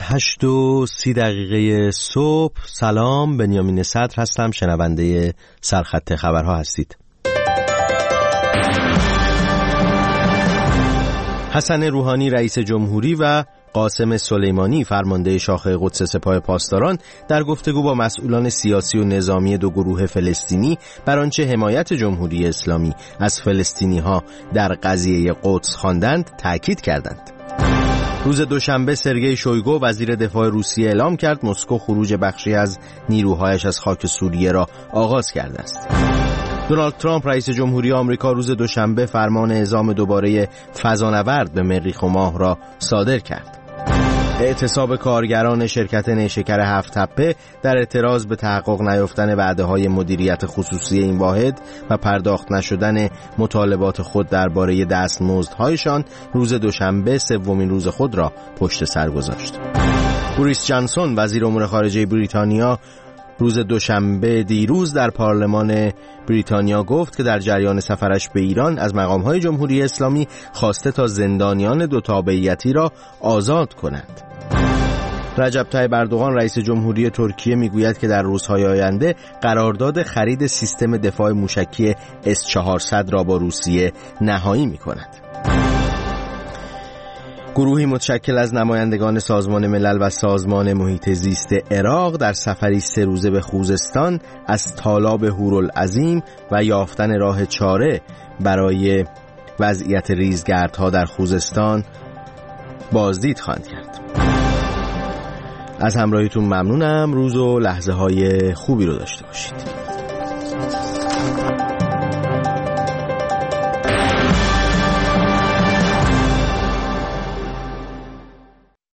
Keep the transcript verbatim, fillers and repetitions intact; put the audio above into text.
هشت و سی دقیقه صبح. سلام، بنیامین صدر هستم، شنونده سرخط خبرها هستید. حسن روحانی رئیس جمهوری و قاسم سلیمانی فرمانده شاخه قدس سپاه پاسداران در گفتگو با مسئولان سیاسی و نظامی دو گروه فلسطینی بر آنچه حمایت جمهوری اسلامی از فلسطینی‌ها در قضیه قدس خواندند تأکید کردند. روز دوشنبه سرگئی شویگو وزیر دفاع روسیه اعلام کرد مسکو خروج بخشی از نیروهایش از خاک سوریه را آغاز کرده است. دونالد ترامپ رئیس جمهوری آمریکا روز دوشنبه فرمان اعزام دوباره فضانورد به مریخ و ماه را صادر کرد. اعتصاب کارگران شرکت نیشکر هفت تپه در اعتراض به تحقق نیافتن وعده‌های مدیریت خصوصی این واحد و پرداخت نشدن مطالبات خود درباره دستمزدهایشان روز دوشنبه سومین روز خود را پشت سر گذاشت. بوریس جانسون وزیر امور خارجه بریتانیا روز دوشنبه دیروز در پارلمان بریتانیا گفت که در جریان سفرش به ایران از مقام‌های جمهوری اسلامی خواسته تا زندانیان دو تابعیتی را آزاد کنند. رجب طیب اردوغان رئیس جمهوری ترکیه میگوید که در روزهای آینده قرارداد خرید سیستم دفاع موشکی اس چهارصد را با روسیه نهایی می‌کند. گروهی متشکل از نمایندگان سازمان ملل و سازمان محیط زیست عراق در سفری سه روزه به خوزستان از تالاب هورالعظیم و یافتن راه چاره برای وضعیت ریزگردها در خوزستان بازدید خواهند کرد. از همراهیتون ممنونم. روز و لحظه های خوبی رو داشته باشید.